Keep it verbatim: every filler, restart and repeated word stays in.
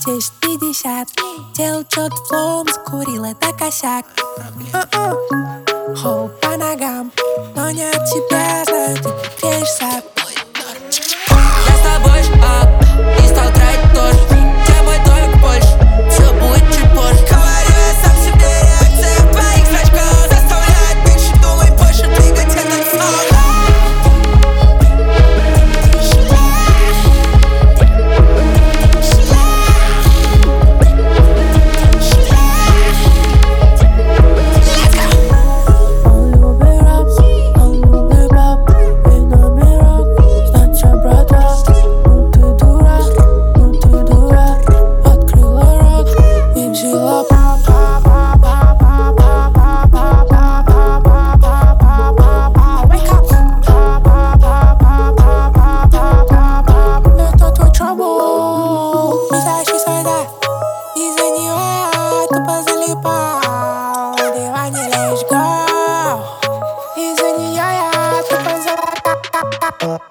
десять пятьдесят. Делал чёт флоум, закурил это косяк. Хоу по ногам, но не от тебя, знаю, ты греешься. Я с тобой, а, и стал тратить тоже. Где мой домик больше, все будет чуть позже. Говорю я сам себе, реакция твоих зрачков заставляет меньше думать, больше двигать этот сон. Uh.